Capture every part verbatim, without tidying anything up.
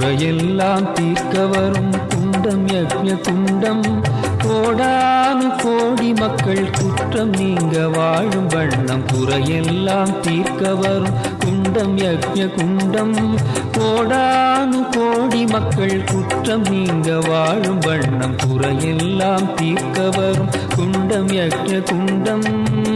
குறையெல்லாம் தீர்க்க வரும் குண்டம் யக்ஞ குண்டம். கோடானு கோடி மக்கள் குற்றம் நீங்க வாழும் வண்ணம் குறையெல்லாம் தீர்க்க வரும் குண்டம் யக்ஞ குண்டம். கோடானு கோடி மக்கள் குற்றம் நீங்க வாழும் வண்ணம் குறையெல்லாம் தீர்க்க வரும் குண்டம் யக்ஞ குண்டம்.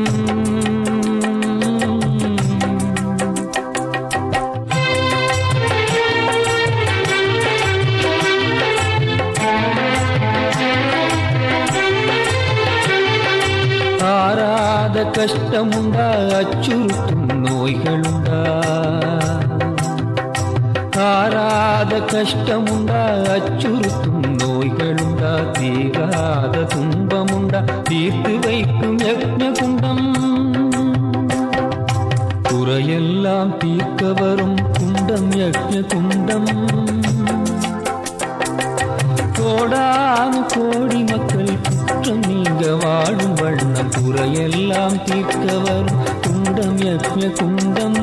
ஆராத கஷ்டமுண்டா அச்சுறுத்தும் நோய்களுண்டா. ஆராத கஷ்டமுண்டா அச்சுறுத்தும் நோய்களுண்டா. தீராத துன்பமுண்டா தீர்த்து வைக்கும் யக்ஞ குண்டம். குறையெல்லாம் தீர்க்க வரும் குண்டம் யக்ஞ குண்டம். கோடானு கோடி மக்கள் குற்றம் நீங்க வாழும் வண்ணம் குறையெல்லாம் தீர்க்க வரும் குண்டம் யக்ஞ குண்டம்.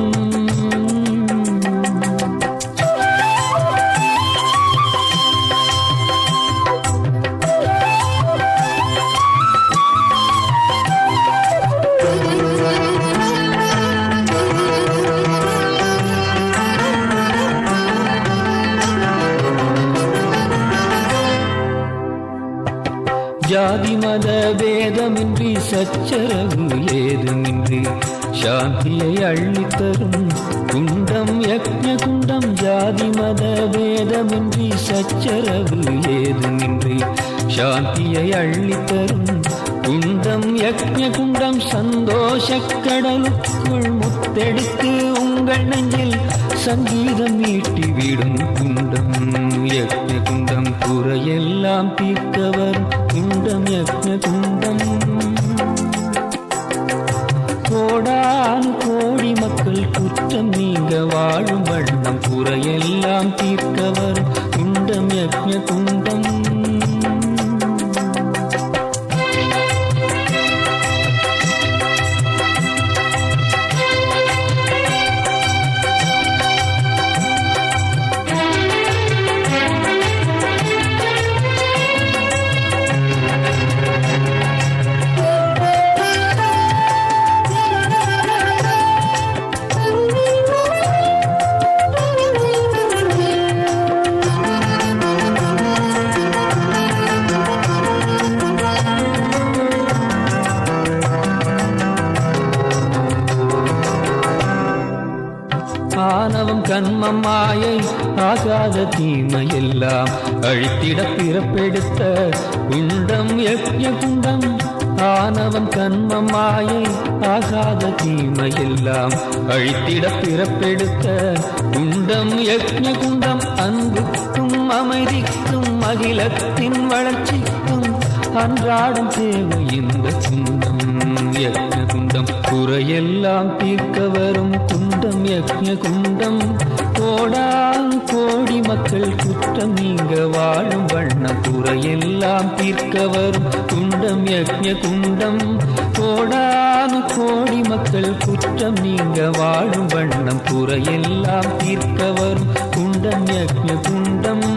ஜாதி மத பேதமின்றி சச்சரவு ஏதுமின்றி சாந்தியை அள்ளித்தரும் குண்டம் யக்ஞ குண்டம். ஜாதி மத பேதமின்றி சச்சரவு ஏதுமின்றி சாந்தியை அள்ளித்தரும் குண்டம் யக்ஞ குண்டம். சந்தோஷ கடலுக்குள் முத்தெடுத்து உங்கள் நெஞ்சில் சங்கீதம் மீட்டி விடும் குண்டம் யக்ஞ குண்டம். குறையெல்லாம் தீர்க்க வரும் குண்டம் யக்ஞ குண்டம். கோடானு கோடி மக்கள் குற்றம் நீங்க வாழும் வண்ணம் குறையெல்லாம் தீர்க்க வரும் குண்டம் யக்ஞ குண்டம். ஆணவம் கண்மம் மாயை ஆகாத தீமையெல்லாம் அழித்திட பிறப்பெடுத்த குண்டம் யக்ஞ குண்டம். ஆணவம் கண்மம் மாயை ஆகாத தீமையெல்லாம் அழித்திட பிறப்பெடுத்த குண்டம் யக்ஞ குண்டம். அன்புக்கும் அமைதிக்கும் அகிலத்தின் வளர்ச்சிக்கும் அன்றாடம் தேவை இந்த குண்டம் யக்ஞ குண்டம். குறையெல்லாம் தீர்க்க வரும் குண்டம் யக்ஞ குண்டம். கோடானு கோடி மக்கள் குற்றம் நீங்க வாழும் வண்ணம் குறையெல்லாம் தீர்க்க வரும் குண்டம் யக்ஞ குண்டம். கோடானு கோடி மக்கள் குற்றம் நீங்க வாழும் வண்ணம் குறையெல்லாம் தீர்க்க வரும் குண்டம் யக்ஞ குண்டம்.